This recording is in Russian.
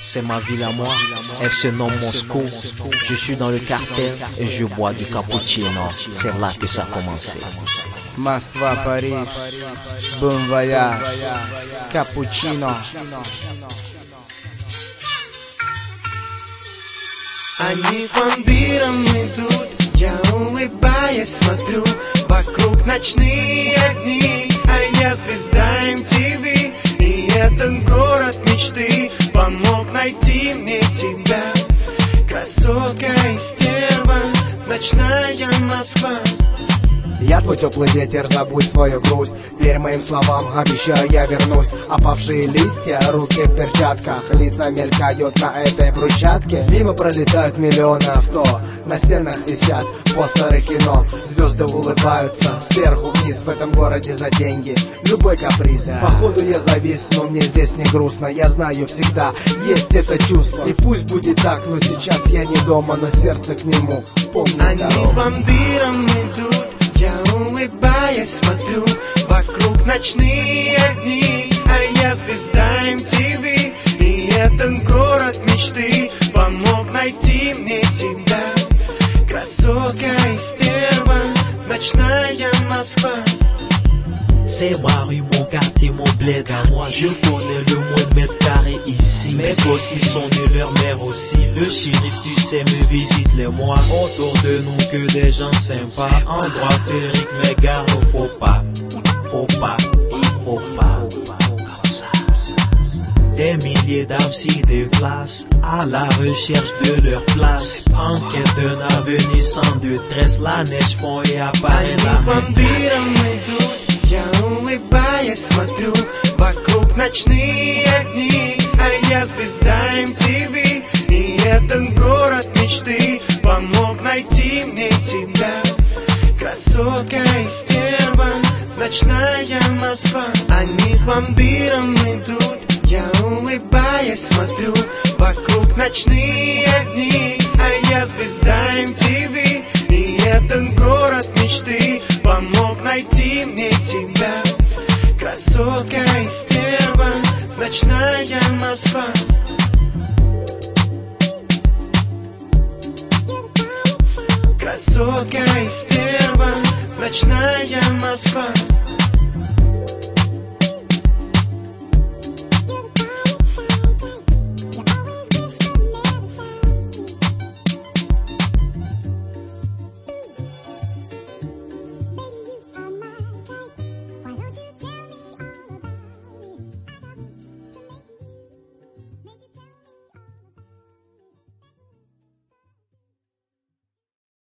c'est ma ville à moi. Elle se nomme Moscou. Je suis dans le cartel et je bois du cappuccino. C'est là que ça a commencé. Москва, Париж, bon voyage, cappuccino. Они с вампиром идут, я улыбаясь смотрю. Вокруг ночные огни, а я звезда MTV. И этот город мечты помог найти мне тебя. Красотка и стерва, ночная Москва. Я твой теплый ветер, забудь свою грусть. Верь моим словам, обещаю, я вернусь. Опавшие листья, руки в перчатках, лица мелькают на этой брусчатке. Мимо пролетают миллионы авто, на стенах висят постеры кино. Звезды улыбаются сверху вниз, в этом городе за деньги любой каприз. Походу я завис, но мне здесь не грустно. Я знаю, всегда есть это чувство. И пусть будет так, но сейчас я не дома, но сердце к нему помнит Они дорогу. с вампиром идут, я улыбаясь смотрю. Вокруг ночные огни, а я звезда MTV. И этот город мечты помог найти мне тебя. Красотка и стерва, ночная Москва. C'est ma rue, mon quartier, mon bled à moi. Je connais le moins de mètres carrés ici. Mes gosses ils sont de leur mère aussi. Le shérif tu sais me visite les mois. Autour de nous que des gens sympas. Endroit féerique mais garde faut pas. Faut pas, il faut pas. Des milliers d'absis de classe à la recherche de leur place. En quête d'un avenir sans détresse. La neige fond et apparaît Они с la main. вампиром идут, я улыбаясь смотрю. Вокруг ночные огни, а я звезда MTV. И этот город мечты помог найти мне тебя. Красотка и стерва, ночная Москва. Они с вампиром идут, я улыбаясь смотрю. Вокруг ночные огни, а я звезда MTV. И этот город мечты помог найти мне тебя. Красотка и стерва, ночная Москва. Красотка и стерва, ночная Москва.